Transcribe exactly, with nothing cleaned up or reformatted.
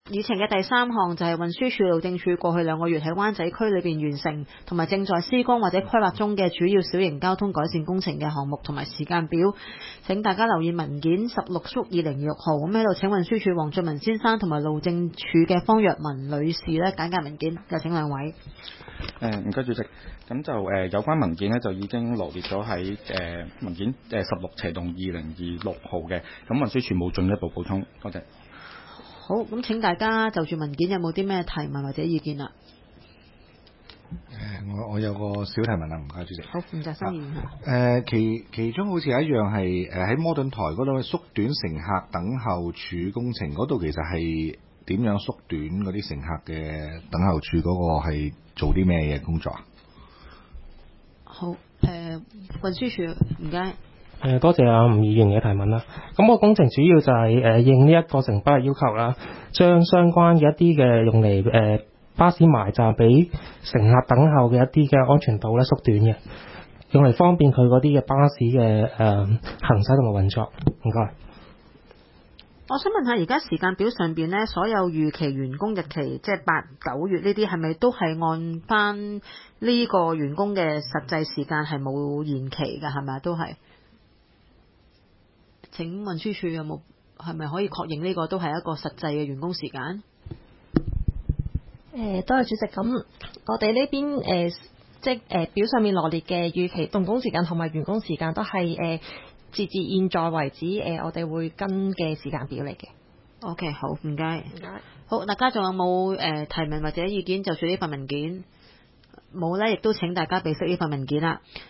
議程嘅第三項就係運輸署路政署過去兩個月喺灣仔區裏邊完成同埋正在施工或者規劃中嘅主要小型交通改善工程嘅項目同埋時間表。請大家留意文件十六縮二零二六號。咁喺度請運輸署黃俊文先生同埋路政署嘅方若文女士咧簡介文件，有請兩位。 誒唔該主席，咁就誒、呃、有關文件呢，就已經羅列咗喺誒文件誒十六斜洞二零二六號嘅，咁運輸署冇進一步補充，多謝。 好，咁請大家就住文件有冇啲咩提問或者意見啦？ 誒、呃，我我有個小提問啊，唔該主席。 好，唔該，新議員。 誒，其其中好似有一樣係誒喺摩頓台嗰度縮短乘客等候處工程嗰度，其實係點樣縮短嗰啲乘客嘅等候處嗰個係做啲咩嘢工作啊？ 好，誒、呃，運輸署唔該。 誒，多謝阿吳議員嘅提問啦。咁個工程主要就係誒應呢一個城巴嘅要求啦，將相關嘅一啲嘅用嚟誒巴士埋站俾乘客等候嘅一啲嘅安全島咧縮短嘅，用嚟方便佢嗰啲嘅巴士嘅誒行駛同埋運作。唔該。 我想問下，而家時間表上邊咧，所有預期完工日期，即係八九月呢啲，係咪都係按翻呢個員工嘅實際時間係冇延期㗎？係咪都係？請運輸署有冇係咪可以確認呢個都係一個實際嘅員工時間？ 誒，多謝主席。咁我哋呢邊誒，即係誒、呃、表上面羅列嘅預期動工時間同埋完工時間都係誒、呃、截至現在為止誒、呃，我哋會跟嘅時間表嚟嘅。 OK， 好，唔該。 唔該。 好，大家仲有冇誒、呃、提問或者意見就住呢份文件？冇咧，亦都請大家備悉呢份文件啦。